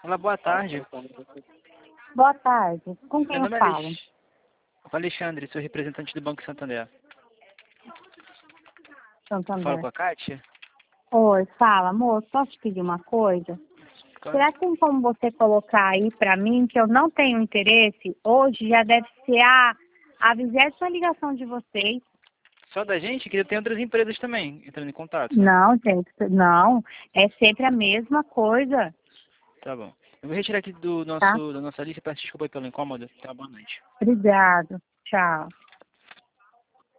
Olá, boa tarde. Boa tarde. Com Meu quem eu nome é falo? Alexandre, sou representante do Banco Santander. Falo Santander. com a Kátia? Oi, fala, moço, posso te pedir uma coisa? Claro. Será que tem como você colocar aí pra mim que eu não tenho interesse? Hoje já deve ser a 20ª ligação de vocês. Só da gente? Que tem outras empresas também entrando em contato, né? Não, gente, não. É sempre a mesma coisa, Tá bom. Eu vou retirar aqui tá? da nossa lista. Peço desculpa aí pelo incômodo. Tá, boa noite. Obrigado. Tchau.